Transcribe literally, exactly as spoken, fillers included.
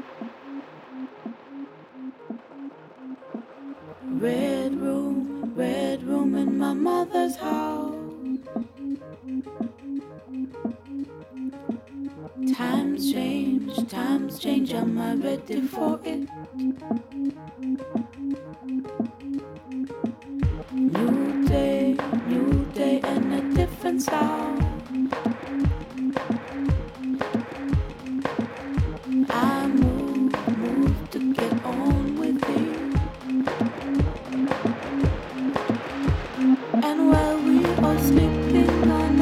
Red room, red room in my mother's house. Times change, times change, am I ready for it? New day, new day and a different sound. I move, move to get on with it. And while we are sleeping on